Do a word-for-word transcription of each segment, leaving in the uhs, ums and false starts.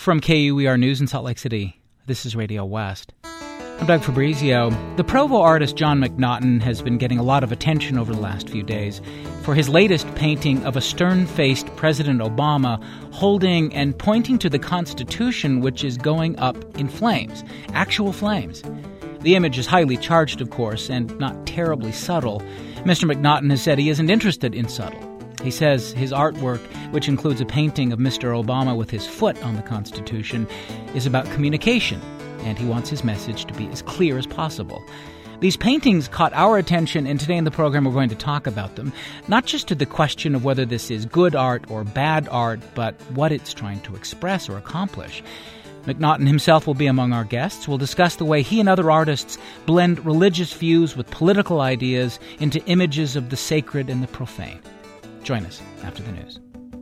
From K U E R News in Salt Lake City, this is Radio West. I'm Doug Fabrizio. The Provo artist John McNaughton has been getting a lot of attention over the last few days for his latest painting of a stern-faced President Obama holding and pointing to the Constitution, which is going up in flames, actual flames. The image is highly charged, of course, and not terribly subtle. Mister McNaughton has said he isn't interested in subtle. He says his artwork, which includes a painting of Mister Obama with his foot on the Constitution, is about communication, and he wants his message to be as clear as possible. These paintings caught our attention, and today in the program we're going to talk about them, not just to the question of whether this is good art or bad art, but what it's trying to express or accomplish. McNaughton himself will be among our guests. We'll discuss the way he and other artists blend religious views with political ideas into images of the sacred and the profane. Join us after the news.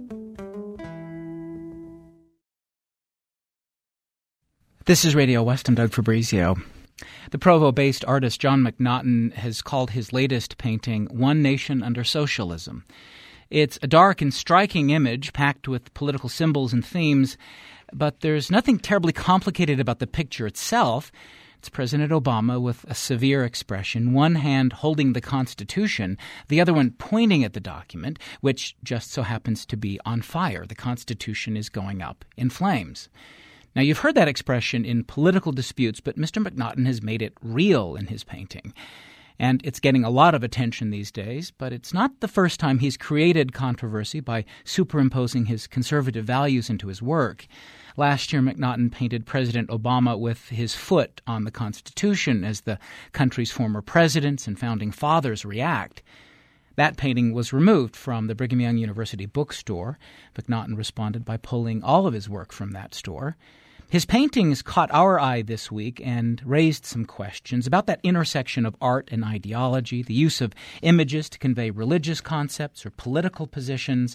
This is Radio West. I'm Doug Fabrizio. The Provo-based artist John McNaughton has called his latest painting One Nation Under Socialism. It's a dark and striking image packed with political symbols and themes, but there's nothing terribly complicated about the picture itself. It's President Obama with a severe expression, one hand holding the Constitution, the other one pointing at the document, which just so happens to be on fire. The Constitution is going up in flames. Now, you've heard that expression in political disputes, but Mister McNaughton has made it real in his painting. And it's getting a lot of attention these days, but it's not the first time he's created controversy by superimposing his conservative values into his work. Last year, McNaughton painted President Obama with his foot on the Constitution as the country's former presidents and founding fathers react. That painting was removed from the Brigham Young University bookstore. McNaughton responded by pulling all of his work from that store. His paintings caught our eye this week and raised some questions about that intersection of art and ideology, the use of images to convey religious concepts or political positions.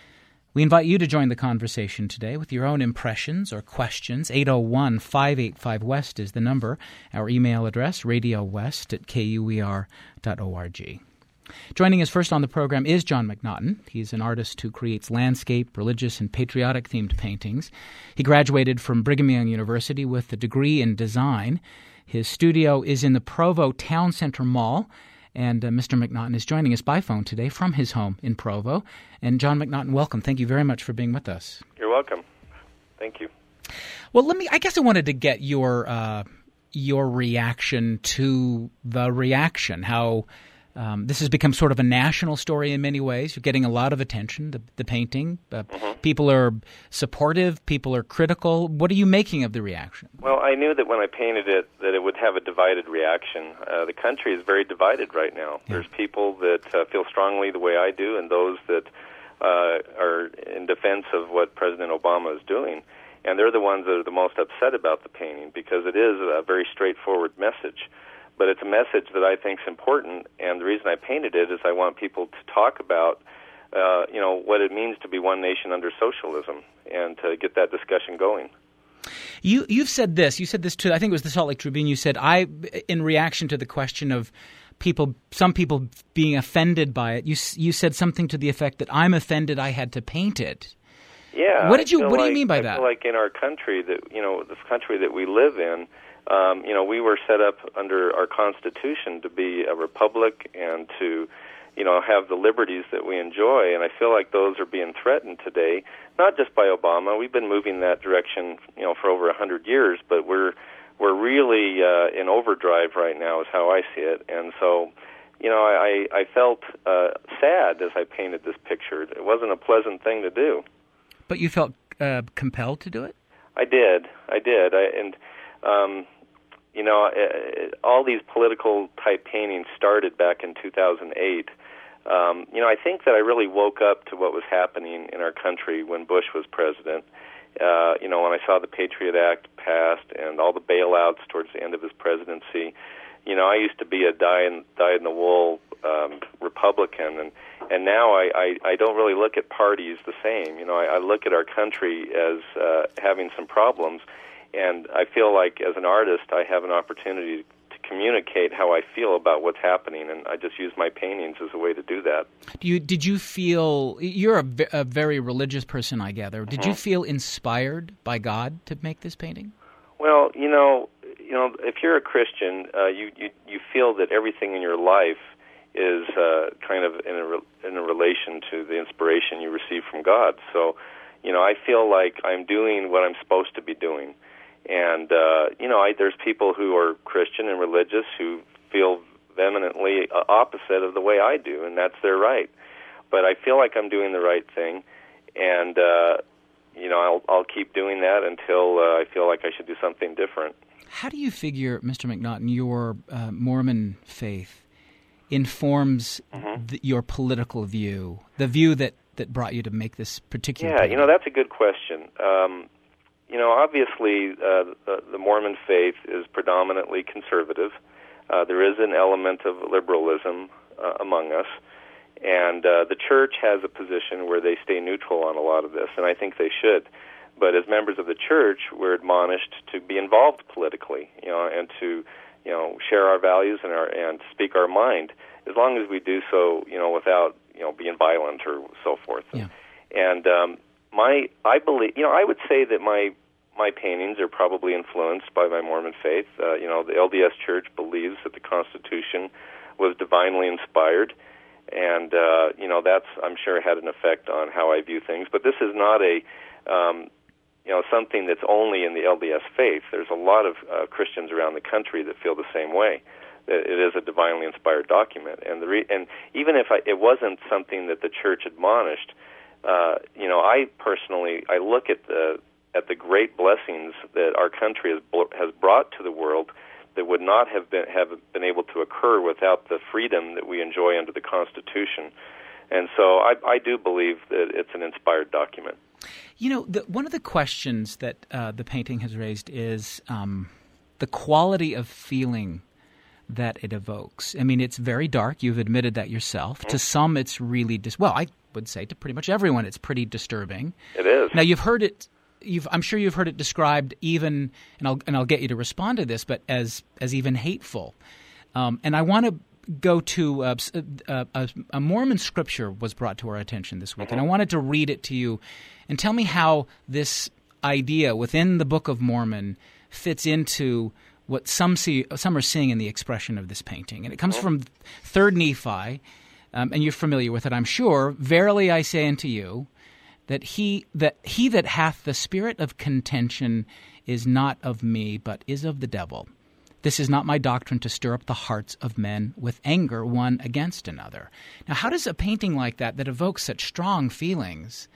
We invite you to join the conversation today with your own impressions or questions. eight oh one, five eight five, WEST is the number. Our email address, radiowest at k u e r dot org. Joining us first on the program is John McNaughton. He's an artist who creates landscape, religious, and patriotic-themed paintings. He graduated from Brigham Young University with a degree in design. His studio is in the Provo Town Center Mall. And uh, Mister McNaughton is joining us by phone today from his home in Provo. And John McNaughton, welcome. Thank you very much for being with us. You're welcome. Thank you. Well, let me. I guess I wanted to get your uh, your reaction to the reaction. How um, this has become sort of a national story in many ways. You're getting a lot of attention. The, the painting. Uh, mm-hmm. People are supportive. People are critical. What are you making of the reaction? Well, I knew that when I painted it that it would have a divided reaction. Uh, the country is very divided right now. Yeah. There's people that uh, feel strongly the way I do, and those that uh, are in defense of what President Obama is doing. And they're the ones that are the most upset about the painting because it is a very straightforward message. But it's a message that I think is important, and the reason I painted it is I want people to talk about uh, you know, what it means to be one nation under socialism and to get that discussion going. You, you've said this. You said this to, I think it was the Salt Lake Tribune. You said, I, in reaction to the question of people, some people being offended by it, you you said something to the effect that I'm offended I had to paint it. Yeah. What did you? What like, do you mean by I that? Feel like in our country that you know, this country that we live in, um, you know, we were set up under our Constitution to be a republic and to, you know, have the liberties that we enjoy, and I feel like those are being threatened today, not just by Obama. We've been moving that direction, you know, for over a hundred years, but we're we're really uh, in overdrive right now, is how I see it. And so, you know, I I felt uh, sad as I painted this picture. It wasn't a pleasant thing to do. But you felt uh, compelled to do it? I did. I did. I, and um, you know, uh, all these political type paintings started back in two thousand eight. Um, you know, I think that I really woke up to what was happening in our country when Bush was president. Uh, you know, when I saw the Patriot Act passed and all the bailouts towards the end of his presidency, you know, I used to be a die-in, die-in-the-wool um, Republican, and, and now I, I, I don't really look at parties the same. You know, I, I look at our country as uh, having some problems, and I feel like as an artist I have an opportunity to communicate how I feel about what's happening, and I just use my paintings as a way to do that. Do you did you feel you're a, a very religious person, I gather? Did mm-hmm. you feel inspired by God to make this painting? Well, you know, you know, if you're a Christian, uh, you, you you feel that everything in your life is uh, kind of in a re- in a relation to the inspiration you receive from God. So, you know, I feel like I'm doing what I'm supposed to be doing. And, uh, you know, I, there's people who are Christian and religious who feel vehemently uh, opposite of the way I do, and that's their right. But I feel like I'm doing the right thing, and, uh, you know, I'll, I'll keep doing that until uh, I feel like I should do something different. How do you figure, Mister McNaughton, your uh, Mormon faith informs mm-hmm. th- your political view, the view that, that brought you to make this particular Yeah, painting? you know, that's a good question. Um You know, obviously, uh, the, the Mormon faith is predominantly conservative. Uh, there is an element of liberalism uh, among us, and uh, the church has a position where they stay neutral on a lot of this, and I think they should. But as members of the church, we're admonished to be involved politically, you know, and to, you know, share our values and our and speak our mind, as long as we do so, you know, without, you know, being violent or so forth. Yeah. And um, my, I believe, you know, I would say that my My paintings are probably influenced by my Mormon faith. Uh, you know, the L D S Church believes that the Constitution was divinely inspired, and uh, you know that's I'm sure had an effect on how I view things. But this is not a um, you know something that's only in the L D S faith. There's a lot of uh, Christians around the country that feel the same way. That it is a divinely inspired document, and the re- and even if I, it wasn't something that the church admonished, uh, you know, I personally I look at the at the great blessings that our country has has brought to the world that would not have been have been able to occur without the freedom that we enjoy under the Constitution. And so I, I do believe that it's an inspired document. You know, the, one of the questions that uh, the painting has raised is um, the quality of feeling that it evokes. I mean, it's very dark. You've admitted that yourself. Mm-hmm. To some, it's really dis- well, I would say to pretty much everyone, it's pretty disturbing. It is. Now, you've heard it. You've, I'm sure you've heard it described even, and I'll and I'll get you to respond to this, but as as even hateful. Um, and I want to go to uh, uh, a, a Mormon scripture was brought to our attention this week, mm-hmm. and I wanted to read it to you, and tell me how this idea within the Book of Mormon fits into what some see some are seeing in the expression of this painting. And it comes mm-hmm. from Third Nephi, um, and you're familiar with it, I'm sure. Verily I say unto you, that he that he that hath the spirit of contention is not of me, but is of the devil. This is not my doctrine to stir up the hearts of men with anger one against another. Now, how does a painting like that, that evokes such strong feelings,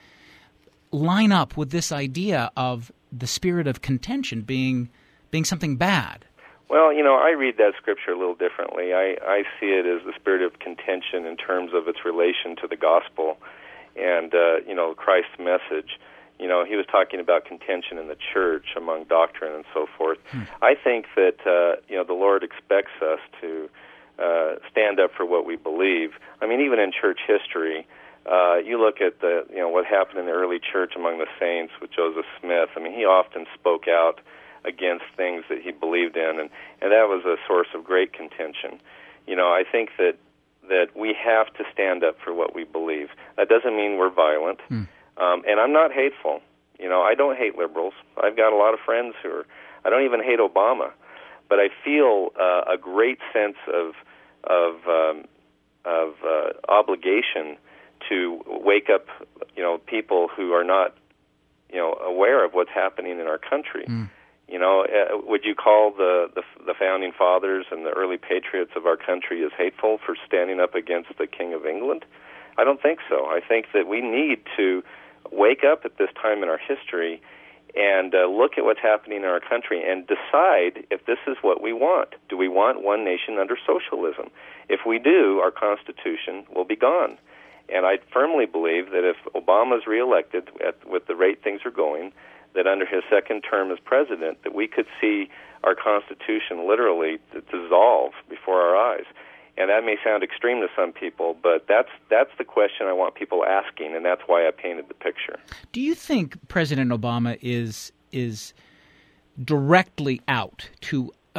line up with this idea of the spirit of contention being being something bad? Well, you know, I read that scripture a little differently. I, I see it as the spirit of contention in terms of its relation to the gospel. And, uh, you know, Christ's message, you know, he was talking about contention in the church among doctrine and so forth. Hmm. I think that, uh, you know, the Lord expects us to uh, stand up for what we believe. I mean, even in church history, uh, you look at the, you know, what happened in the early church among the saints with Joseph Smith. I mean, he often spoke out against things that he believed in, and, and that was a source of great contention. You know, I think that that we have to stand up for what we believe. That doesn't mean we're violent. Mm. Um, and I'm not hateful. You know, I don't hate liberals. I've got a lot of friends who are, I don't even hate Obama. But I feel uh, a great sense of of um, of uh, obligation to wake up, you know, people who are not, you know, aware of what's happening in our country. Mm. You know, uh, would you call the, the the founding fathers and the early patriots of our country as hateful for standing up against the King of England? I don't think so. I think that we need to wake up at this time in our history and uh, look at what's happening in our country and decide if this is what we want. Do we want one nation under socialism? If we do, our Constitution will be gone. And I firmly believe that if Obama's reelected at, with the rate things are going, that under his second term as president, that we could see our Constitution literally dissolve before our eyes. And that may sound extreme to some people, but that's that's the question I want people asking, and that's why I painted the picture. Do you think President Obama is is directly out to uh,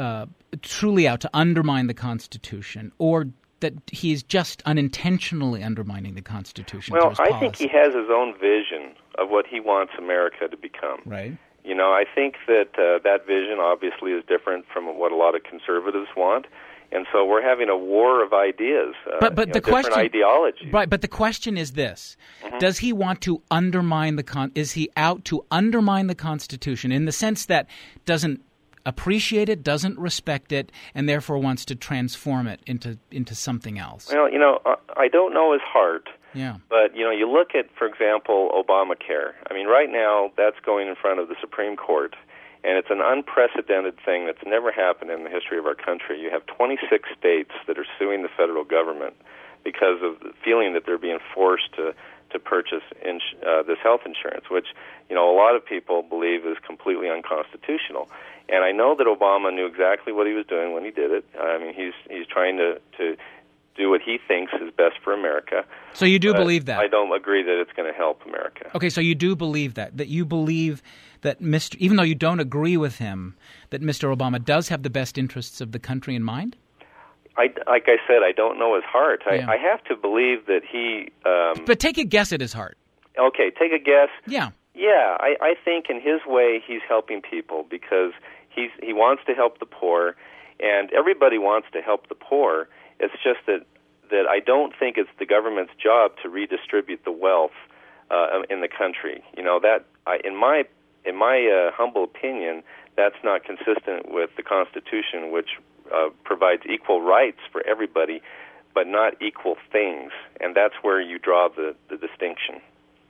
truly out to undermine the Constitution, or that he's just unintentionally undermining the Constitution? Well, through his I think policy? he has his own vision of what he wants America to become. Right. You know, I think that uh, that vision obviously is different from what a lot of conservatives want. And so we're having a war of ideas, uh, but but you know, the different question, ideologies. Right, but the question is this: mm-hmm. Does he want to undermine the con? Is he out to undermine the Constitution in the sense that doesn't appreciate it, doesn't respect it, and therefore wants to transform it into into something else? Well, you know, I don't know his heart. Yeah. But, you know, you look at, for example, Obamacare. I mean, right now that's going in front of the Supreme Court. And it's an unprecedented thing that's never happened in the history of our country. You have twenty-six states that are suing the federal government because of the feeling that they're being forced to to purchase ins- uh, this health insurance, which, you know, a lot of people believe is completely unconstitutional. And I know that Obama knew exactly what he was doing when he did it. I mean, he's he's trying to, to do what he thinks is best for America. So you do believe that? I don't agree that it's going to help America. Okay, so you do believe that, that you believe that Mister even though you don't agree with him, that Mister Obama does have the best interests of the country in mind? I, like I said, I don't know his heart. I, Yeah. I have to believe that he... Um, But take a guess at his heart. Okay, take a guess. Yeah. Yeah, I, I think in his way he's helping people because he's he wants to help the poor, and everybody wants to help the poor. It's just that, that I don't think it's the government's job to redistribute the wealth uh, in the country. You know, that I, in my in my uh, humble opinion, that's not consistent with the Constitution, which uh, provides equal rights for everybody, but not equal things. And that's where you draw the, the distinction.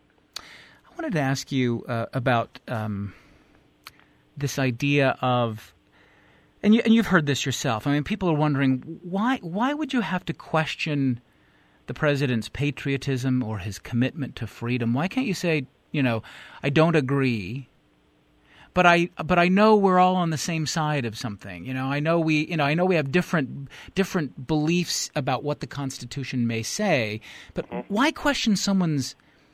I wanted to ask you uh, about um, this idea of, and, you, and you've heard this yourself. I mean, people are wondering, why why would you have to question the president's patriotism or his commitment to freedom? Why can't you say, you know, I don't agree, but I but I know we're all on the same side of something. You know, I know we you know I know we have different different beliefs about what the Constitution may say, but mm-hmm. why question someone's,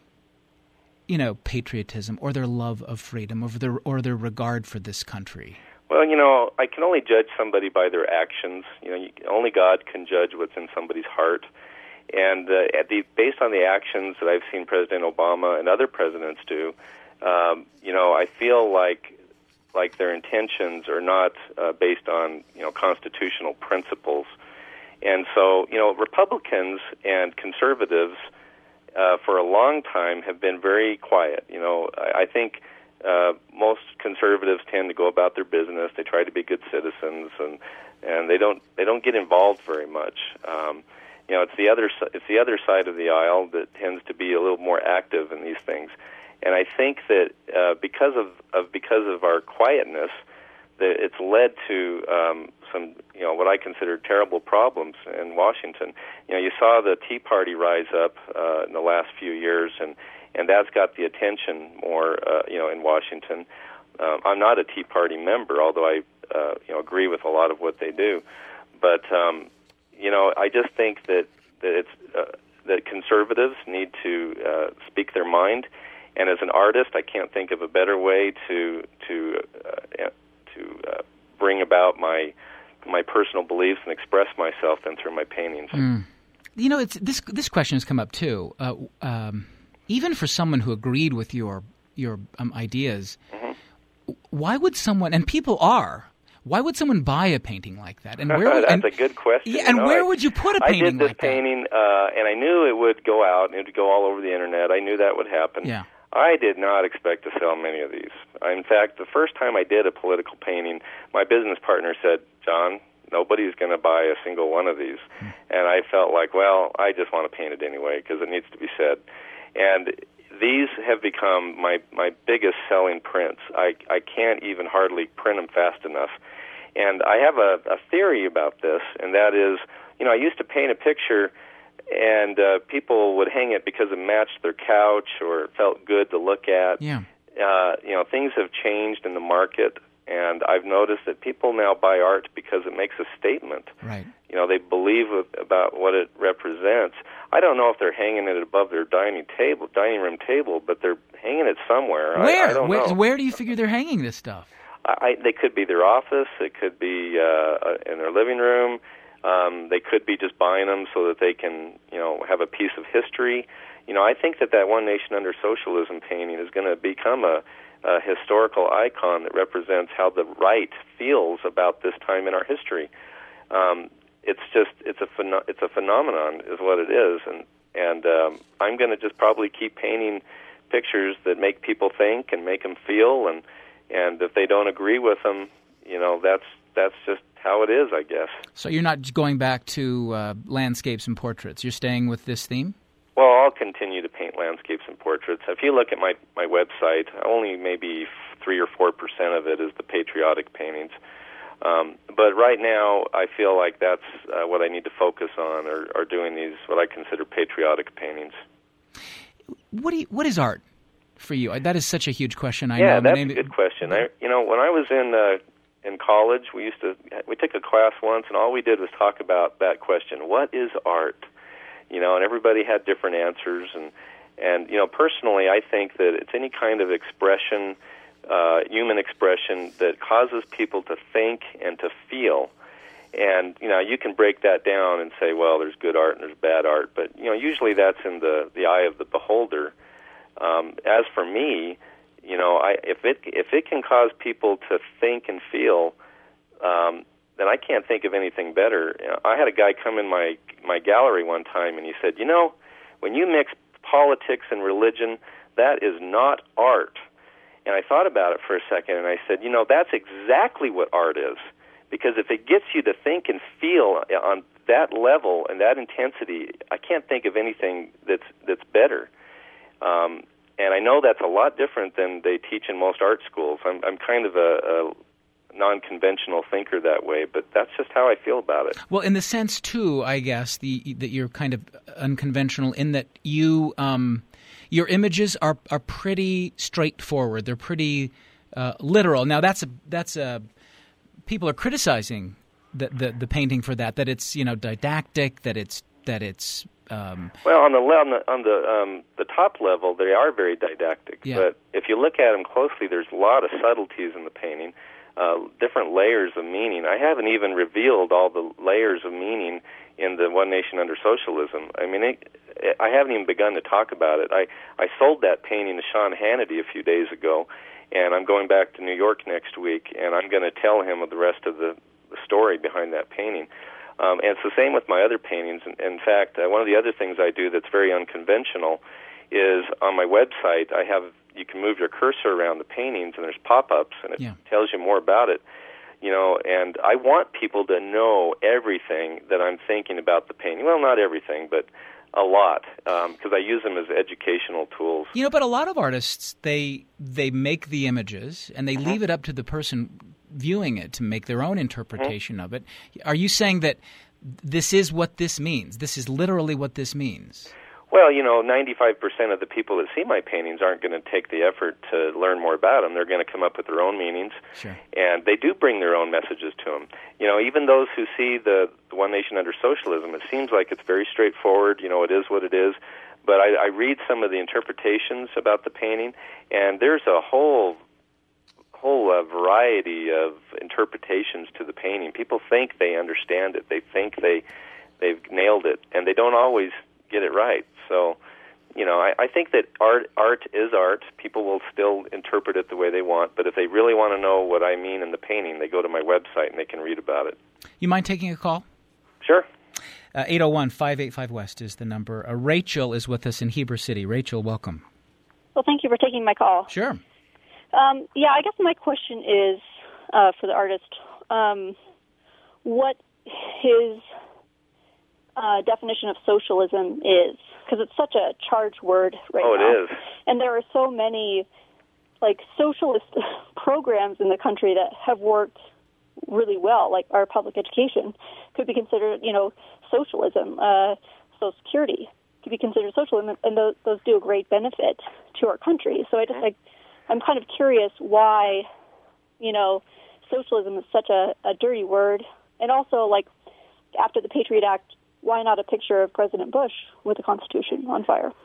you know, patriotism or their love of freedom or their or their regard for this country? Well, you know, I can only judge somebody by their actions. You know, you, only God can judge what's in somebody's heart. And uh, at the, based on the actions that I've seen President Obama and other presidents do, um, you know, I feel like like their intentions are not uh, based on, you know, constitutional principles. And so, you know, Republicans and conservatives uh, for a long time have been very quiet. You know, I, I think uh, most conservatives tend to go about their business. They try to be good citizens, and and they don't they don't get involved very much. Um, you know, it's the other it's the other side of the aisle that tends to be a little more active in these things. And I think that uh, because of, of because of our quietness, that it's led to um, some, you know, what I consider terrible problems in Washington. You know, you saw the Tea Party rise up uh, in the last few years, and, and that's got the attention more, uh, you know, in Washington. Uh, I'm not a Tea Party member, although I, uh, you know, agree with a lot of what they do. But um, you know, I just think that that it's uh, that conservatives need to uh, speak their mind. And as an artist, I can't think of a better way to to uh, to uh, bring about my my personal beliefs and express myself than through my paintings. Mm. You know, it's this this question has come up too. Uh, um, even for someone who agreed with your your um, ideas, mm-hmm. why would someone? And people are. Why would someone buy a painting like that? And where? That's and, a good question. Yeah, and you know, where I, would you put a painting like that? I did this like painting, uh, and I knew it would go out and it would go all over the internet. I knew that would happen. Yeah. I did not expect to sell many of these. In fact, the first time I did a political painting, my business partner said, "John, nobody's going to buy a single one of these." Hmm. And I felt like, well, I just want to paint it anyway because it needs to be said. And these have become my, my biggest selling prints. I, I can't even hardly print them fast enough. And I have a, a theory about this, and that is, you know, I used to paint a picture and uh, people would hang it because it matched their couch or it felt good to look at. Yeah. Uh, you know, things have changed in the market, and I've noticed that people now buy art because it makes a statement. Right. You know, they believe about what it represents. I don't know if they're hanging it above their dining table, dining room table, but they're hanging it somewhere. Where? I, I don't where, know. Where do you figure they're hanging this stuff? I, they could be their office, it could be uh, in their living room, um, they could be just buying them so that they can, you know, have a piece of history. You know, I think that that One Nation Under Socialism painting is going to become a, a historical icon that represents how the right feels about this time in our history. Um, it's just it's a pheno- it's a phenomenon, is what it is, and and um, I'm going to just probably keep painting pictures that make people think and make them feel, and and if they don't agree with them, you know, that's that's just how it is, I guess. So you're not going back to uh, landscapes and portraits. You're staying with this theme? Well, I'll continue to paint landscapes and portraits. If you look at my, my website, only maybe three or four percent of it is the patriotic paintings. Um, but right now, I feel like that's uh, what I need to focus on, or, or doing these, what I consider patriotic paintings. What do you, what is art for you? That is such a huge question. I yeah, know. that's name, a good question. I, you know, when I was in uh, in college, we used to we took a class once, and all we did was talk about that question: what is art? You know, and everybody had different answers, and and you know, personally, I think that it's any kind of expression, uh, human expression, that causes people to think and to feel. And you know, you can break that down and say, well, there's good art and there's bad art, but you know, usually that's in the the eye of the beholder. Um, as for me, you know, I, if it if it can cause people to think and feel, um, then I can't think of anything better. You know, I had a guy come in my my gallery one time, and he said, you know, when you mix politics and religion, that is not art. And I thought about it for a second, and I said, you know, that's exactly what art is. Because if it gets you to think and feel on that level and that intensity, I can't think of anything that's that's better. Um, and I know that's a lot different than they teach in most art schools. I'm, I'm kind of a, a non-conventional thinker that way, but that's just how I feel about it. Well, in the sense, too, I guess, the that you're kind of unconventional in that you um, your images are are pretty straightforward. They're pretty uh, literal. Now, that's a that's a people are criticizing the, the the painting for that. That it's you know didactic. That it's that it's um, well on the on the on the um, the top level they are very didactic. Yeah. But if you look at them closely, there's a lot of subtleties in the painting. Uh, different layers of meaning. I haven't even revealed all the layers of meaning in the One Nation Under Socialism. I mean, it, it, I haven't even begun to talk about it. I, I sold that painting to Sean Hannity a few days ago, and I'm going back to New York next week, and I'm going to tell him of the rest of the, the story behind that painting. Um, and it's the same with my other paintings. In, in fact, uh, one of the other things I do that's very unconventional is on my website I have you can move your cursor around the paintings, and there's pop-ups, and it yeah. tells you more about it. You know, and I want people to know everything that I'm thinking about the painting. Well, not everything, but a lot, because um, I use them as educational tools. You know, but a lot of artists, they they make the images, and they mm-hmm. leave it up to the person viewing it to make their own interpretation mm-hmm. of it. Are you saying that this is what this means? This is literally what this means? Well, you know, ninety-five percent of the people that see my paintings aren't going to take the effort to learn more about them. They're going to come up with their own meanings, sure. and they do bring their own messages to them. You know, even those who see the, the One Nation Under Socialism, it seems like it's very straightforward. You know, it is what it is. But I, I read some of the interpretations about the painting, and there's a whole whole uh, variety of interpretations to the painting. People think they understand it. They think they they've nailed it, and they don't always get it right. So, you know, I, I think that art art is art. People will still interpret it the way they want, but if they really want to know what I mean in the painting, they go to my website and they can read about it. You mind taking a call? Sure. Uh, eight oh one, five eight five, West is the number. Uh, Rachel is with us in Heber City. Rachel, welcome. Well, thank you for taking my call. Sure. Um, yeah, I guess my question is uh, for the artist, um, what his uh, definition of socialism is, because it's such a charged word right oh, now. Oh, it is. And there are so many, like, socialist programs in the country that have worked really well, like our public education could be considered, you know, socialism. Uh, Social Security could be considered socialism, and those, those do a great benefit to our country. So I just, like, I'm kind of curious why, you know, socialism is such a, a dirty word. And also, like, after the Patriot Act, why not a picture of President Bush with the Constitution on fire?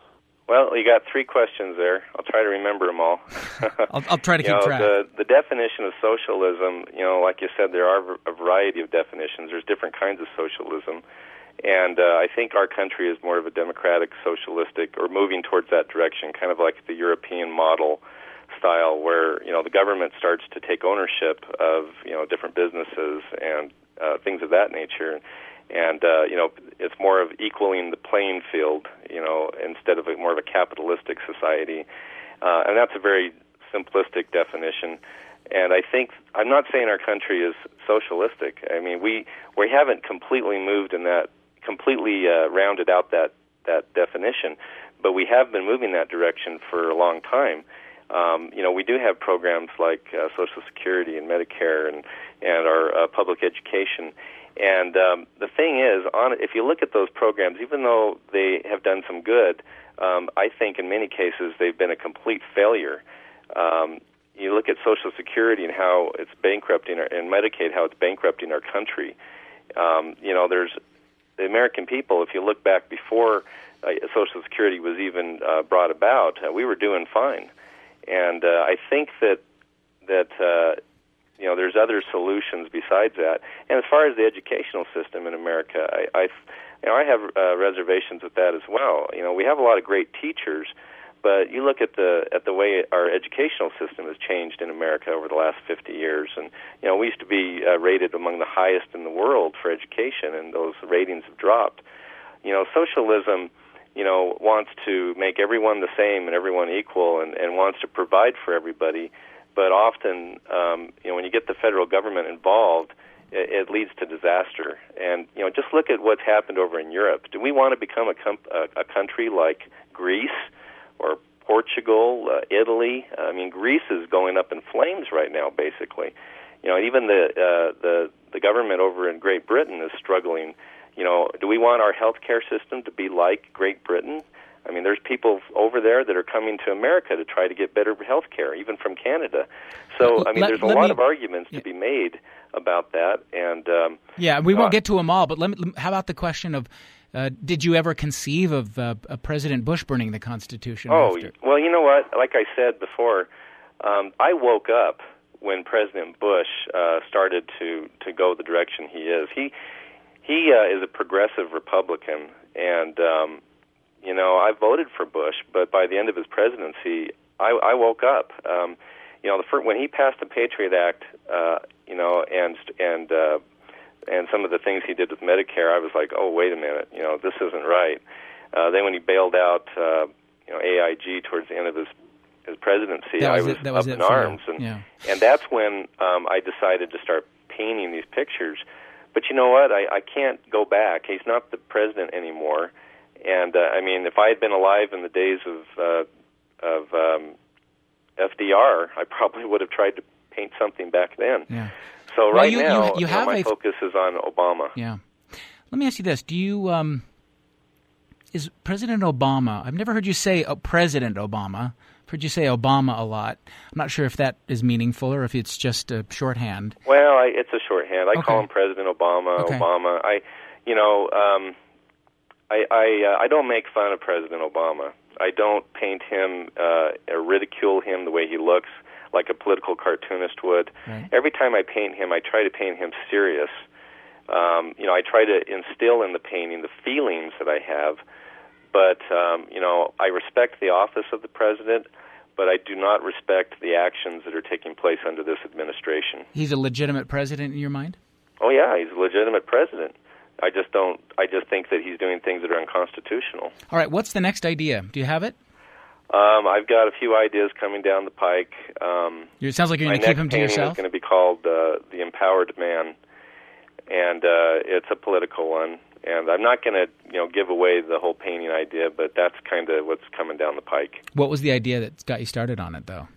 Well, you got three questions there. I'll try to remember them all. I'll, I'll try to keep you know, track. The, the definition of socialism, you know, like you said, there are a variety of definitions. There's different kinds of socialism. And uh, I think our country is more of a democratic, socialistic, or moving towards that direction, kind of like the European model style, where, you know, the government starts to take ownership of, you know, different businesses and uh, things of that nature. And, uh, you know, it's more of equaling the playing field, you know, instead of a, more of a capitalistic society. Uh, and that's a very simplistic definition. And I think, I'm not saying our country is socialistic. I mean, we, we haven't completely moved in that, completely uh, rounded out that, that definition, but we have been moving that direction for a long time. Um, you know, we do have programs like uh, Social Security and Medicare and, and our uh, public education. And um, the thing is, on if you look at those programs, even though they have done some good, um, I think in many cases they've been a complete failure. Um, you look at Social Security and how it's bankrupting, our, and Medicaid, how it's bankrupting our country. Um, you know, there's the American people, if you look back before uh, Social Security was even uh, brought about, uh, we were doing fine. And uh, I think that that uh, you know there's other solutions besides that. And as far as the educational system in America, I, I you know I have uh, reservations with that as well. You know, we have a lot of great teachers, but you look at the at the way our educational system has changed in America over the last fifty years, and you know we used to be uh, rated among the highest in the world for education, and those ratings have dropped. You know, socialism, you know, wants to make everyone the same and everyone equal, and, and wants to provide for everybody. But often, um, you know, when you get the federal government involved, it, it leads to disaster. And you know, just look at what's happened over in Europe. Do we want to become a, com- a, a country like Greece or Portugal, uh, Italy? I mean, Greece is going up in flames right now, basically. You know, even the uh, the the government over in Great Britain is struggling. You know, do we want our healthcare system to be like Great Britain? I mean, there's people over there that are coming to America to try to get better health care, even from Canada. So, I mean, let, there's a let lot me, of arguments yeah. to be made about that. And um, yeah, we won't uh, get to them all, but let me, how about the question of, uh, did you ever conceive of uh, uh, President Bush burning the Constitution? Oh, after? well, you know what? Like I said before, um, I woke up when President Bush uh, started to, to go the direction he is. He he uh, is a progressive Republican, and um, you know, I voted for Bush, but by the end of his presidency, I, I woke up. Um, you know, the first, when he passed the Patriot Act, uh, you know, and and uh, and some of the things he did with Medicare, I was like, oh, wait a minute, you know, this isn't right. Uh, then when he bailed out, uh, you know, A I G towards the end of his his presidency, that was I was, it, that was up it in for arms, you. and yeah. and that's when um, I decided to start painting these pictures. But you know what? I, I can't go back. He's not the president anymore. And, uh, I mean, if I had been alive in the days of uh, of um, F D R, I probably would have tried to paint something back then. Yeah. So well, right you, now, you, you you have know, my a... focus is on Obama. Yeah. Let me ask you this. Do you... Um, is President Obama... I've never heard you say uh, President Obama. I've heard you say Obama a lot. I'm not sure if that is meaningful or if it's just a shorthand. Well, I, it's a shorthand. I okay. call him President Obama, okay. Obama. I, you know... Um, I I, uh, I don't make fun of President Obama. I don't paint him uh, or ridicule him the way he looks, like a political cartoonist would. Right. Every time I paint him, I try to paint him serious. Um, you know, I try to instill in the painting the feelings that I have. But um, you know, I respect the office of the president, but I do not respect the actions that are taking place under this administration. He's a legitimate president in your mind? Oh yeah, he's a legitimate president. I just don't. I just think that he's doing things that are unconstitutional. All right. What's the next idea? Do you have it? Um, I've got a few ideas coming down the pike. Um, it sounds like you're going to keep them to My yourself. next painting is going to be called uh, "The Empowered Man," and uh, it's a political one. And I'm not going to, you know, give away the whole painting idea, but that's kind of what's coming down the pike. What was the idea that got you started on it, though?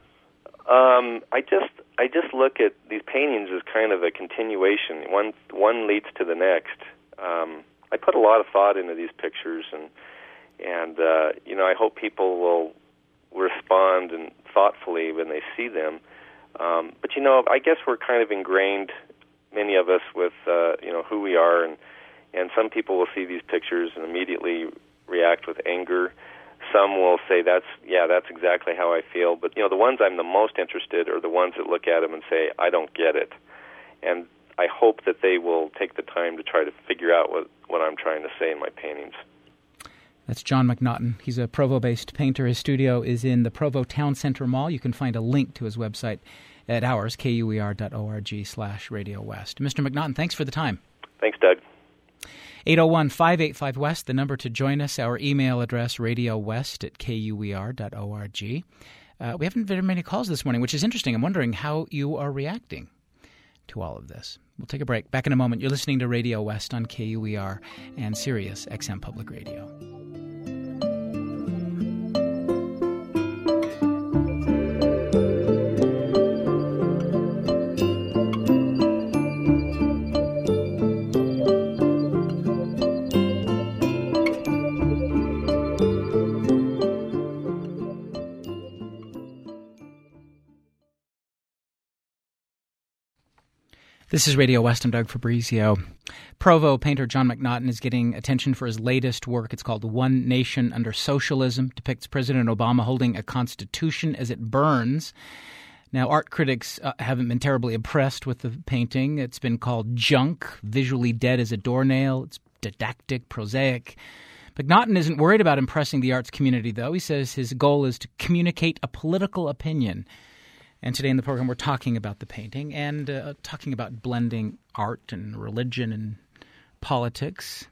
Um, I just. I just look at these paintings as kind of a continuation. One one leads to the next. Um, I put a lot of thought into these pictures, and and uh, you know, I hope people will respond and thoughtfully when they see them. Um, but you know, I guess we're kind of ingrained, many of us, with uh, you know who we are, and and some people will see these pictures and immediately react with anger. some will say that's yeah, that's exactly how I feel. But you know, the ones I'm the most interested are the ones that look at them and say, I don't get it. And I hope that they will take the time to try to figure out what, what I'm trying to say in my paintings. That's John McNaughton. He's a Provo-based painter. His studio is in the Provo Town Center Mall. You can find a link to his website at ours, K U E R dot org slash Radio West. Mister McNaughton, thanks for the time. Thanks, Doug. eight oh one, five eight five, West, the number to join us. Our email address, radiowest at K U E R dot org. Uh, we haven't very many calls this morning, which is interesting. I'm wondering how you are reacting to all of this. We'll take a break. Back in a moment. You're listening to Radio West on K U E R and Sirius X M Public Radio. This is Radio West. I'm Doug Fabrizio. Provo painter John McNaughton is getting attention for his latest work. It's called One Nation Under Socialism. Depicts President Obama holding a constitution as it burns. Now, art critics uh, haven't been terribly impressed with the painting. It's been called junk, visually dead as a doornail. It's didactic, prosaic. McNaughton isn't worried about impressing the arts community, though. He says his goal is to communicate a political opinion. And today in the program, we're talking about the painting and uh, talking about blending art and religion and politics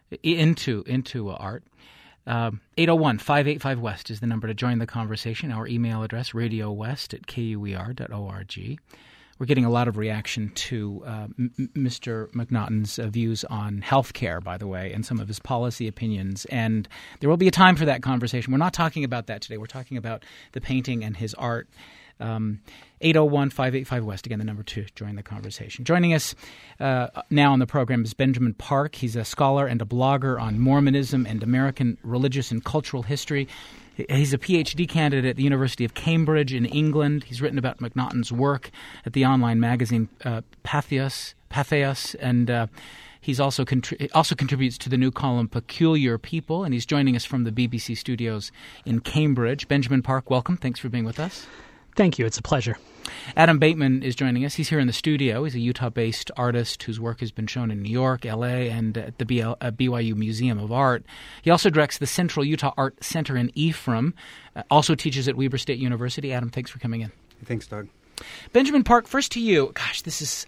into into uh, art. Um, eight oh one, five eight five, West is the number to join the conversation. Our email address, radiowest at K U E R dot org. We're getting a lot of reaction to uh, M- Mister McNaughton's uh, views on health care, by the way, and some of his policy opinions. And there will be a time for that conversation. We're not talking about that today. We're talking about the painting and his art. Um, eight oh one, five eight five, West, again, the number to join the conversation. Joining us uh, now on the program is Benjamin Park. He's a scholar and a blogger on Mormonism and American religious and cultural history. He's a P H D candidate at the University of Cambridge in England. He's written about McNaughton's work at the online magazine uh, Patheos, Patheos, and uh, he's also contri- also contributes to the new column Peculiar People, and he's joining us from the B B C studios in Cambridge. Benjamin Park, welcome. Thanks for being with us. Thank you. It's a pleasure. Adam Bateman is joining us. He's here in the studio. He's a Utah-based artist whose work has been shown in New York, L A, and at the B L, uh, B Y U Museum of Art. He also directs the Central Utah Art Center in Ephraim, uh, also teaches at Weber State University. Adam, thanks for coming in. Thanks, Doug. Benjamin Park, first to you. Gosh, this is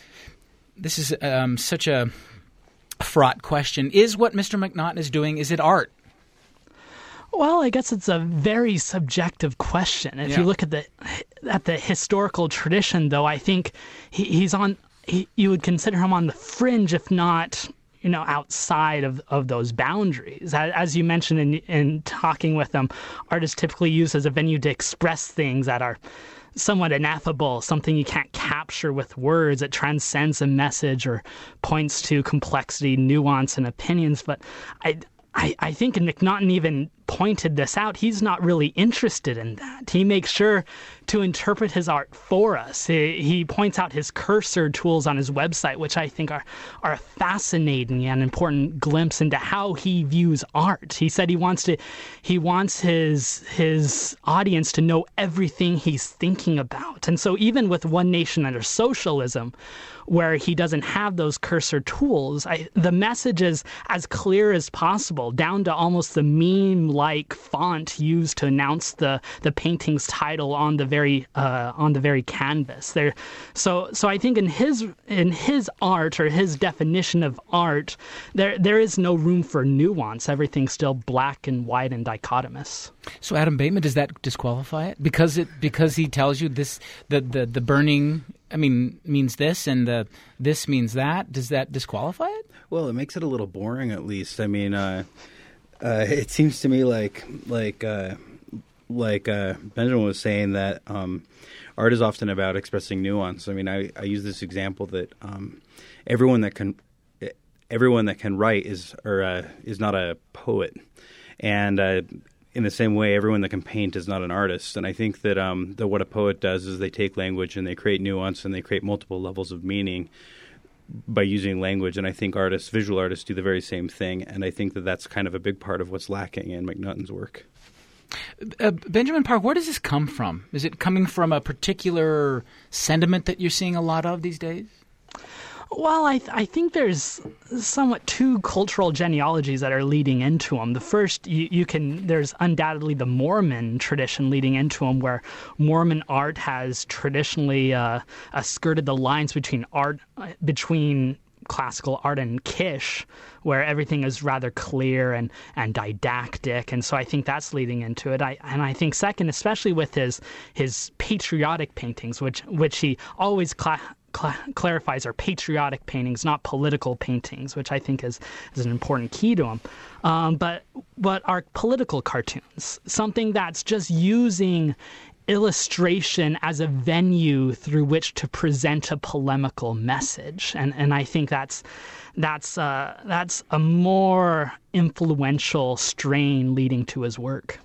this is um, such a fraught question. Is what Mister McNaughton is doing, is it art? Well, I guess it's a very subjective question. If yeah. you look at the at the historical tradition, though, I think he, he's on. He, you would consider him on the fringe, if not, you know, outside of, of those boundaries. As you mentioned in in talking with them, art is typically used as a venue to express things that are somewhat ineffable, something you can't capture with words. It transcends a message or points to complexity, nuance, and opinions. But I. I, I think McNaughton even pointed this out. He's not really interested in that. He makes sure to interpret his art for us. He, he points out his cursor tools on his website, which I think are, are a fascinating and important glimpse into how he views art. He said he wants to, he wants his his audience to know everything he's thinking about. And so even with One Nation Under Socialism, where he doesn't have those cursor tools, I, the message is as clear as possible, down to almost the meme-like font used to announce the, the painting's title on the very uh, on the very canvas. There, so so I think in his in his art or his definition of art, there there is no room for nuance. Everything's still black and white and dichotomous. So Adam Bateman, does that disqualify it because it because he tells you this the the, the burning? I mean, means this and the this means that. Does that disqualify it? Well, it makes it a little boring, at least. I mean, uh, uh, it seems to me like like uh, like uh, Benjamin was saying that um, art is often about expressing nuance. I mean, I, I use this example that um, everyone that can everyone that can write is or uh, is not a poet, and uh, in the same way, everyone that can paint is not an artist. And I think that um, that what a poet does is they take language and they create nuance and they create multiple levels of meaning by using language. And I think artists, visual artists, do the very same thing. And I think that that's kind of a big part of what's lacking in McNaughton's work. Uh, Benjamin Park, where does this come from? Is it coming from a particular sentiment that you're seeing a lot of these days? Well, I th- I think there's somewhat two cultural genealogies that are leading into them. The first, you, you can there's undoubtedly the Mormon tradition leading into them, where Mormon art has traditionally uh, uh, skirted the lines between art uh, between classical art and kitsch, where everything is rather clear and, and didactic, and so I think that's leading into it. I and I think second, especially with his his patriotic paintings, which which he always cla- cla- clarifies are patriotic paintings, not political paintings, which I think is is an important key to him. Um, but but are political cartoons, something that's just using illustration as a venue through which to present a polemical message, and and I think that's that's uh, that's a more influential strain leading to his work.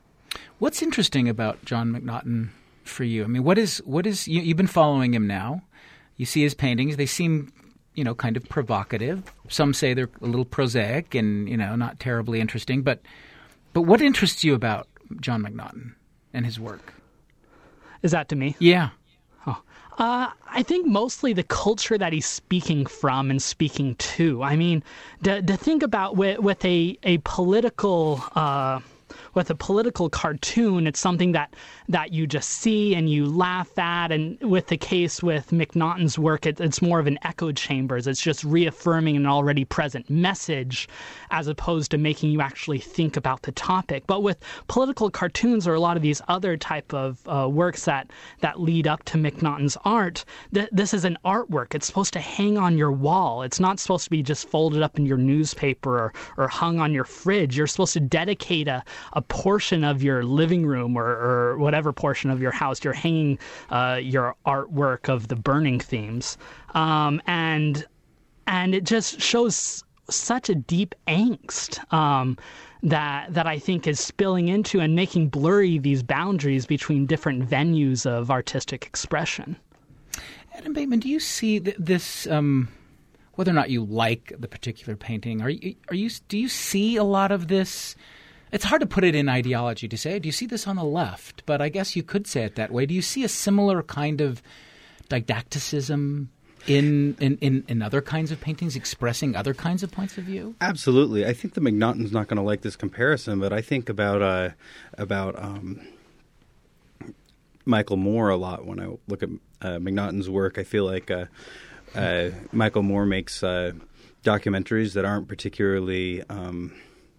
What's interesting about John McNaughton for you? I mean, what is what is you, you've been following him now? You see his paintings; they seem, you know, kind of provocative. Some say they're a little prosaic and, you know, not terribly interesting. But but what interests you about John McNaughton and his work? Is that to me? Yeah. Oh. Uh, I think mostly the culture that he's speaking from and speaking to. I mean, to, to think about with, with a, a political uh, with a political cartoon, it's something that, that you just see and you laugh at. And with the case with McNaughton's work, it, it's more of an echo chambers. It's just reaffirming an already present message as opposed to making you actually think about the topic. But with political cartoons or a lot of these other type of uh, works that, that lead up to McNaughton's art, th- this is an artwork. It's supposed to hang on your wall. It's not supposed to be just folded up in your newspaper or, or hung on your fridge. You're supposed to dedicate a, a portion of your living room or, or whatever portion of your house you're hanging uh, your artwork of the burning themes. Um, and and it just shows such a deep angst um, that that I think is spilling into and making blurry these boundaries between different venues of artistic expression. Adam Bateman, do you see th- this, um, whether or not you like the particular painting, are you, are you, do you see a lot of this? It's hard to put it in ideology to say, do you see this on the left? But I guess you could say it that way. Do you see a similar kind of didacticism in, in, in, in other kinds of paintings, expressing other kinds of points of view? Absolutely. I think the McNaughton's not going to like this comparison, but I think about uh, about um, Michael Moore a lot when I look at uh, McNaughton's work. I feel like uh, uh, Michael Moore makes uh, documentaries that aren't particularly um,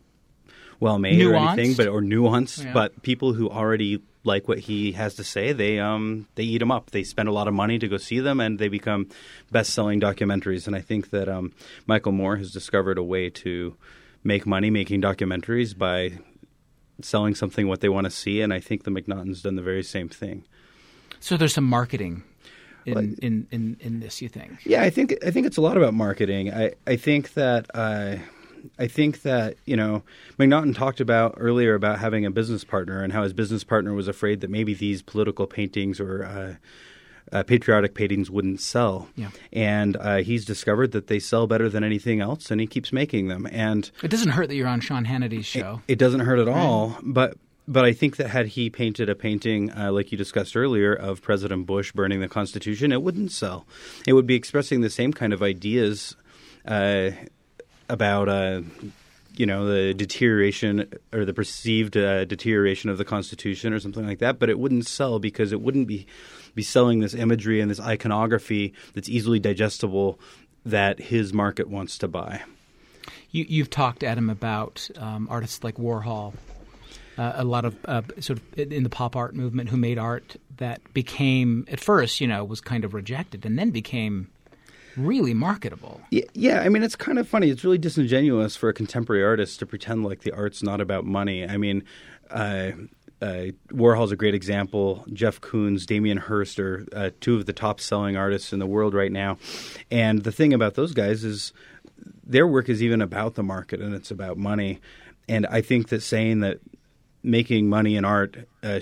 well made or anything, but or nuanced. Yeah. But people who already like what he has to say, they um they eat them up. They spend a lot of money to go see them, and they become best-selling documentaries. And I think that um, Michael Moore has discovered a way to make money making documentaries by selling something what they want to see. And I think the McNaughton's done the very same thing. So there's some marketing in, well, in, in, in this, you think? Yeah, I think I think it's a lot about marketing. I I think that. Uh, I think that, you know, McNaughton talked about earlier about having a business partner and how his business partner was afraid that maybe these political paintings or uh, uh, patriotic paintings wouldn't sell. Yeah. And uh, he's discovered that they sell better than anything else, and he keeps making them. And it doesn't hurt that you're on Sean Hannity's show. It, it doesn't hurt at all. Right. But but I think that had he painted a painting, uh, like you discussed earlier, of President Bush burning the Constitution, it wouldn't sell. It would be expressing the same kind of ideas uh about, uh, you know, the deterioration or the perceived uh, deterioration of the Constitution or something like that, but it wouldn't sell because it wouldn't be, be selling this imagery and this iconography that's easily digestible that his market wants to buy. You, you've talked, Adam, about um, artists like Warhol, uh, a lot of uh, sort of in the pop art movement who made art that became, at first, you know, was kind of rejected and then became really marketable. Yeah, yeah, I mean, it's kind of funny. It's really disingenuous for a contemporary artist to pretend like the art's not about money. I mean, uh, uh, Warhol's a great example. Jeff Koons, Damien Hirst are uh, two of the top-selling artists in the world right now. And the thing about those guys is their work is even about the market and it's about money. And I think that saying that making money in art uh,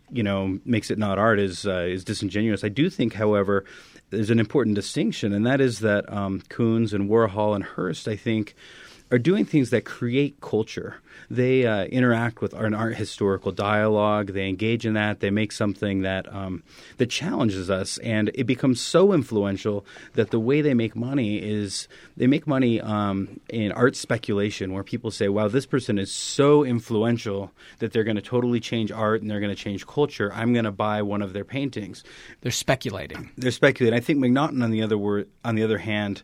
you know, makes it not art is uh, is disingenuous. I do think, however, there's an important distinction, and that is that um, Koons and Warhol and Hearst, I think, are doing things that create culture. They uh, interact with an art historical dialogue. They engage in that. They make something that um, that challenges us, and it becomes so influential that the way they make money is they make money um, in art speculation, where people say, "Wow, this person is so influential that they're going to totally change art and they're going to change culture. I'm going to buy one of their paintings." They're speculating. They're speculating. I think McNaughton, on the other word, on the other hand,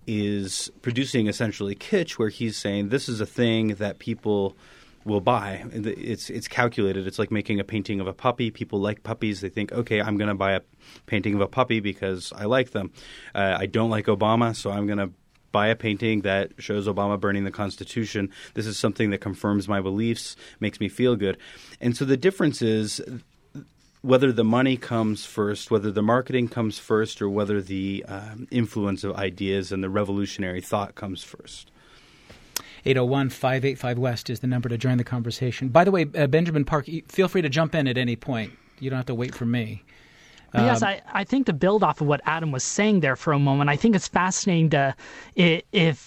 is producing essentially kitsch, where he's saying this is a thing that people will buy. It's it's calculated. It's like making a painting of a puppy. People like puppies. They think, okay, I'm going to buy a painting of a puppy because I like them. Uh, I don't like Obama, so I'm going to buy a painting that shows Obama burning the Constitution. This is something that confirms my beliefs, makes me feel good. And so the difference is whether the money comes first, whether the marketing comes first, or whether the um, influence of ideas and the revolutionary thought comes first. eight oh one, five eight five, West is the number to join the conversation. By the way, uh, Benjamin Park, feel free to jump in at any point. You don't have to wait for me. Um, yes, I, I think to build off of what Adam was saying there for a moment, I think it's fascinating to if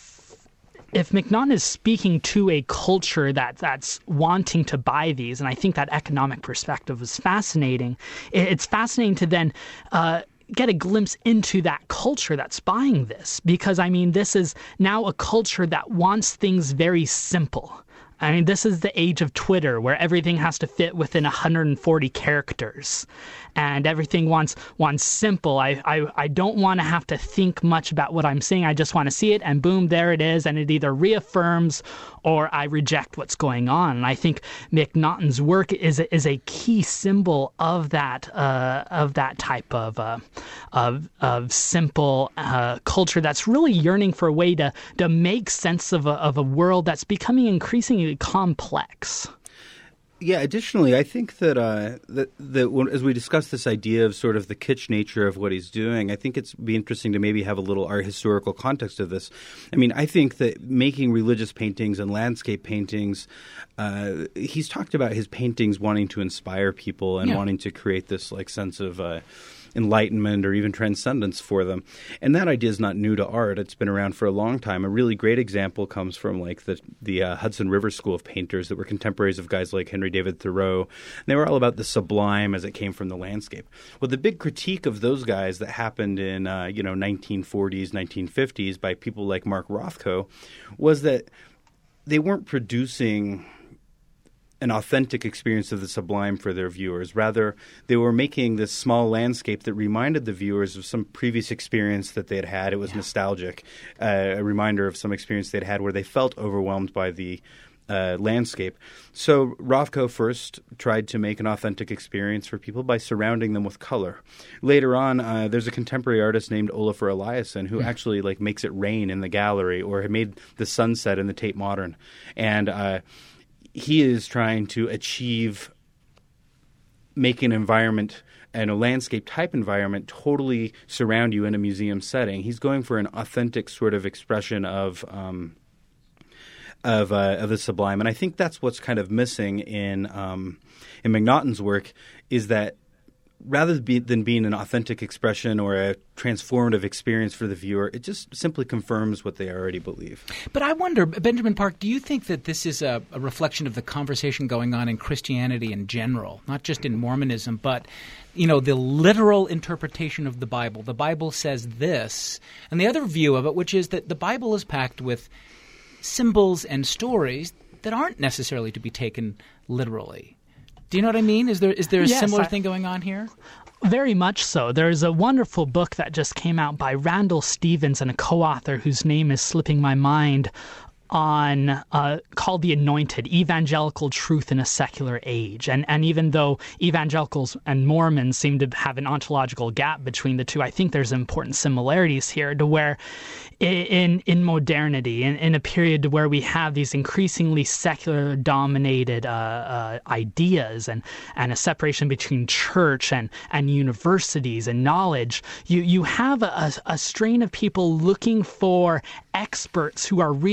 if McNaughton is speaking to a culture that that's wanting to buy these, and I think that economic perspective is fascinating. It's fascinating to then uh, get a glimpse into that culture that's buying this, because I mean, this is now a culture that wants things very simple. I mean, this is the age of Twitter, where everything has to fit within one hundred forty characters, and everything wants wants simple. I I, I don't want to have to think much about what I'm saying. I just want to see it, and boom, there it is, and it either reaffirms or I reject what's going on. And I think McNaughton's work is a, is a key symbol of that uh, of that type of uh, of of simple uh, culture that's really yearning for a way to to make sense of a, of a world that's becoming increasingly complex. Yeah. Additionally, I think that uh, that that when, as we discuss this idea of sort of the kitsch nature of what he's doing, I think it's be interesting to maybe have a little art historical context of this. I mean, I think that making religious paintings and landscape paintings, uh, he's talked about his paintings wanting to inspire people and yeah. wanting to create this like sense of Uh, enlightenment or even transcendence for them. And that idea is not new to art. It's been around for a long time. A really great example comes from like the the uh, Hudson River School of painters that were contemporaries of guys like Henry David Thoreau. And they were all about the sublime as it came from the landscape. Well, the big critique of those guys that happened in uh, you know nineteen forties, nineteen fifties by people like Mark Rothko was that they weren't producing an authentic experience of the sublime for their viewers. Rather, they were making this small landscape that reminded the viewers of some previous experience that they had had. It was yeah. nostalgic, uh, a reminder of some experience they'd had where they felt overwhelmed by the uh, landscape. So Rothko first tried to make an authentic experience for people by surrounding them with color. Later on, uh, there's a contemporary artist named Olafur Eliasson who mm. actually like makes it rain in the gallery, or had made the sunset in the Tate Modern. And uh he is trying to achieve make an environment and a landscape type environment totally surround you in a museum setting. He's going for an authentic sort of expression of um, of, uh, of the sublime, and I think that's what's kind of missing in um, in McNaughton's work, is that rather than being an authentic expression or a transformative experience for the viewer, it just simply confirms what they already believe. But I wonder, Benjamin Park, do you think that this is a, a reflection of the conversation going on in Christianity in general, not just in Mormonism, but, you know, the literal interpretation of the Bible? The Bible says this, and the other view of it, which is that the Bible is packed with symbols and stories that aren't necessarily to be taken literally. Do you know what I mean? Is there is there a yes, similar I, thing going on here? Very much so. There's a wonderful book that just came out by Randall Stevens and a co-author whose name is slipping my mind, on uh, called The Anointed, Evangelical Truth in a Secular Age. And and even though evangelicals and Mormons seem to have an ontological gap between the two, I think there's important similarities here to where in in modernity, in, in a period where we have these increasingly secular-dominated uh, uh, ideas and, and a separation between church and, and universities and knowledge, you, you have a, a strain of people looking for experts who are reaffirming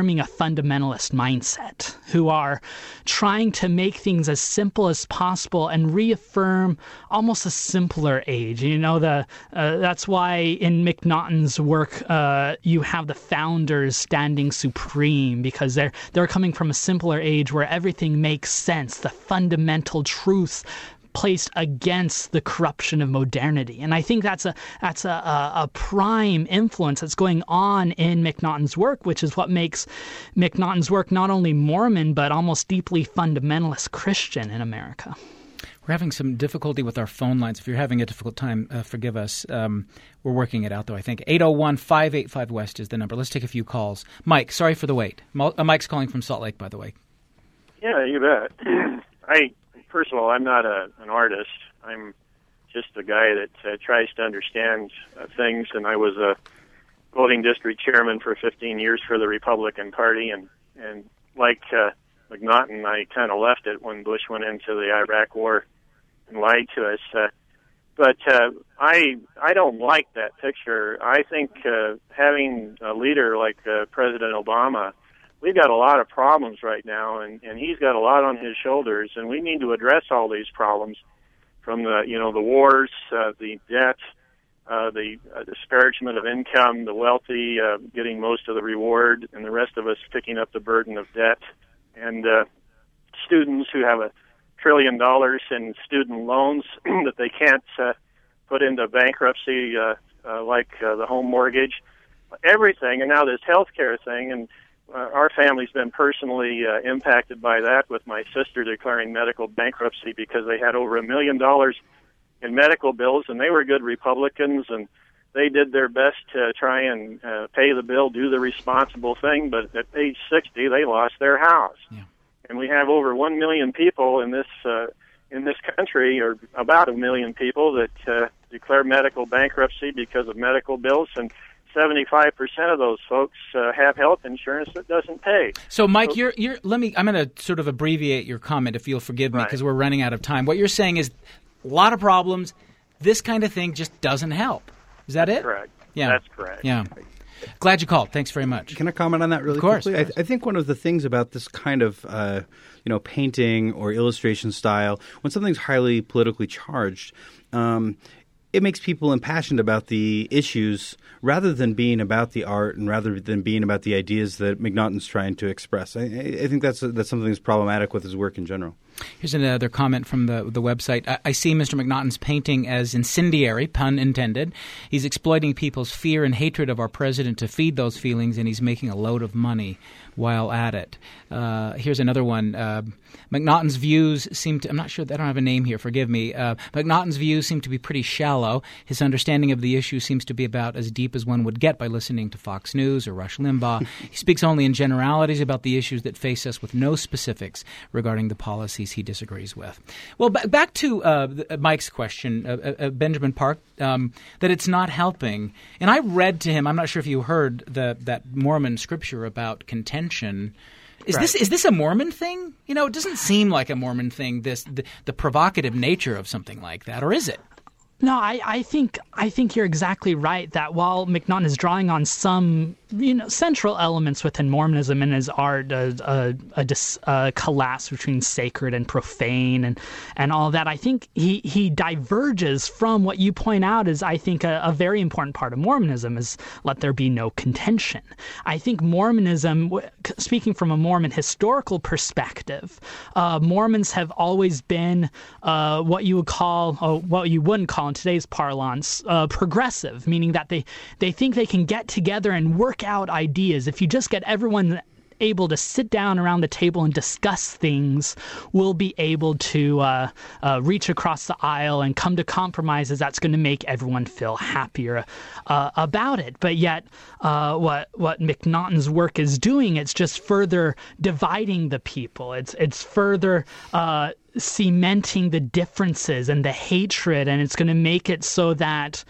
reaffirming a fundamentalist mindset, who are trying to make things as simple as possible and reaffirm almost a simpler age. You know, the uh, that's why in MacNaughton's work uh, you have the founders standing supreme, because they're they're coming from a simpler age where everything makes sense, the fundamental truths placed against the corruption of modernity. And I think that's a that's a, a, a prime influence that's going on in MacNaughton's work, which is what makes MacNaughton's work not only Mormon, but almost deeply fundamentalist Christian in America. We're having some difficulty with our phone lines. If you're having a difficult time, uh, forgive us. Um, we're working it out, though, I think. eight oh one, five eight five, West is the number. Let's take a few calls. Mike, sorry for the wait. Mike's calling from Salt Lake, by the way. Yeah, you bet. I... First of all, I'm not a, an artist. I'm just a guy that uh, tries to understand uh, things, and I was a voting district chairman for fifteen years for the Republican Party, and, and like uh, MacNaughton, I kind of left it when Bush went into the Iraq War and lied to us. Uh, but uh, I I don't like that picture. I think uh, having a leader like uh, President Obama, we've got a lot of problems right now, and, and he's got a lot on his shoulders, and we need to address all these problems, from the, you know, the wars, uh, the debt, uh, the uh, disparagement of income, the wealthy uh, getting most of the reward, and the rest of us picking up the burden of debt, and uh, students who have a trillion dollars in student loans that they can't uh, put into bankruptcy, uh, uh, like uh, the home mortgage, everything, and now this health care thing, and Uh, our family's been personally uh, impacted by that, with my sister declaring medical bankruptcy because they had over a million dollars in medical bills, and they were good Republicans, and they did their best to try and uh, pay the bill, do the responsible thing, but at age sixty, they lost their house. Yeah. And we have over one million people in this uh, in this country, or about a million people, that uh, declare medical bankruptcy because of medical bills, and seventy-five percent of those folks uh, have health insurance that doesn't pay. So, Mike, so, you're, you're, let me, I'm going to sort of abbreviate your comment, if you'll forgive me, because right. we're running out of time. What you're saying is a lot of problems. This kind of thing just doesn't help. Is that That's it? Correct. Yeah. That's correct. Yeah. Glad you called. Thanks very much. Can I comment on that really of course, quickly? Of course. I, I think one of the things about this kind of uh, you know, painting or illustration style, when something's highly politically charged, um, it makes people impassioned about the issues rather than being about the art, and rather than being about the ideas that MacNaughton's trying to express. I, I think that's that's something that's problematic with his work in general. Here's another comment from the the website. I, I see Mister MacNaughton's painting as incendiary, pun intended. He's exploiting people's fear and hatred of our president to feed those feelings, and he's making a load of money while at it. Uh, here's another one. Uh, MacNaughton's views seem to – I'm not sure – I don't have a name here. Forgive me. Uh, MacNaughton's views seem to be pretty shallow. His understanding of the issue seems to be about as deep as one would get by listening to Fox News or Rush Limbaugh. He speaks only in generalities about the issues that face us, with no specifics regarding the policies he disagrees with. Well, b- back to uh, Mike's question, uh, uh, Benjamin Park, um, that it's not helping. And I read to him – I'm not sure if you heard the, that Mormon scripture about contention. Is right. this is this a Mormon thing? You know, it doesn't seem like a Mormon thing, this the, the provocative nature of something like that, or is it? No, I, I think I think you're exactly right that while MacNaughton is drawing on some, you know, central elements within Mormonism in his art, a, a, a, dis, a collapse between sacred and profane and, and all that, I think he, he diverges from what you point out is, I think, a, a very important part of Mormonism is let there be no contention. I think Mormonism, speaking from a Mormon historical perspective, uh, Mormons have always been uh, what you would call, uh, what you wouldn't call in today's parlance, uh, progressive, meaning that they, they think they can get together and work out ideas. If you just get everyone able to sit down around the table and discuss things, we'll be able to uh, uh, reach across the aisle and come to compromises that's going to make everyone feel happier uh, about it. But yet, uh, what what MacNaughton's work is doing, it's just further dividing the people. It's it's further uh, cementing the differences and the hatred, and it's going to make it so that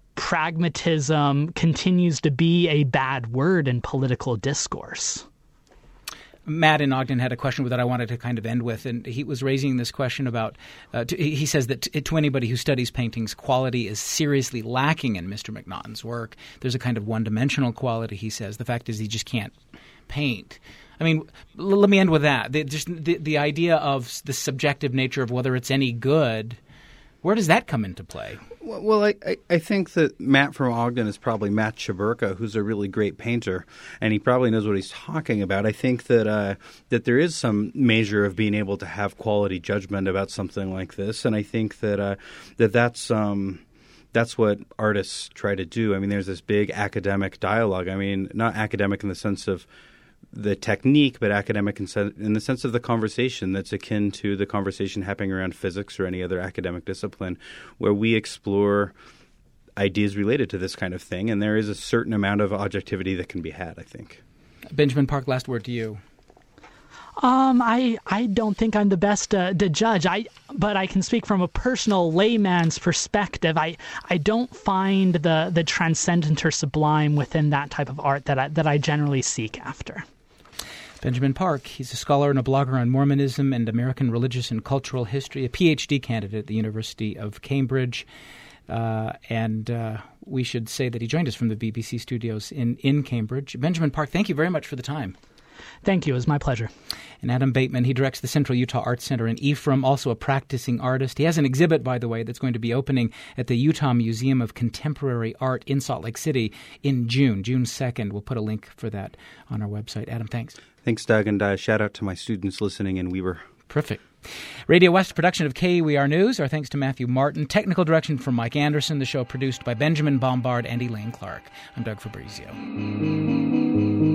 pragmatism continues to be a bad word in political discourse. Matt in Ogden had a question that I wanted to kind of end with, and he was raising this question about uh, – he says that t- to anybody who studies paintings, quality is seriously lacking in Mister MacNaughton's work. There's a kind of one-dimensional quality, he says. The fact is he just can't paint. I mean, l- let me end with that. The, just the, the idea of the subjective nature of whether it's any good, where does that come into play? Well, I, I, I think that Matt from Ogden is probably Matt Chaburka, who's a really great painter, and he probably knows what he's talking about. I think that uh, that there is some measure of being able to have quality judgment about something like this, and I think that uh, that that's um, that's what artists try to do. I mean, there's this big academic dialogue. I mean, not academic in the sense of the technique, but academic in, sen- in the sense of the conversation that's akin to the conversation happening around physics or any other academic discipline, where we explore ideas related to this kind of thing, and there is a certain amount of objectivity that can be had, I think. Benjamin Park, last word to you. Um, I I don't think I'm the best uh, to judge. I but I can speak from a personal layman's perspective. I I don't find the the transcendent or sublime within that type of art that I, that I generally seek after. Benjamin Park, he's a scholar and a blogger on Mormonism and American religious and cultural history, a P H D candidate at the University of Cambridge. Uh, and uh, we should say that he joined us from the B B C studios in, in Cambridge. Benjamin Park, thank you very much for the time. Thank you. It was my pleasure. And Adam Bateman, he directs the Central Utah Arts Center in Ephraim, also a practicing artist. He has an exhibit, by the way, that's going to be opening at the Utah Museum of Contemporary Art in Salt Lake City in June, June second. We'll put a link for that on our website. Adam, thanks. Thanks, Doug, and uh, shout out to my students listening in Weber. Perfect. Radio West production of K W E R News. Our thanks to Matthew Martin. Technical direction from Mike Anderson. The show produced by Benjamin Bombard and Elaine Clark. I'm Doug Fabrizio.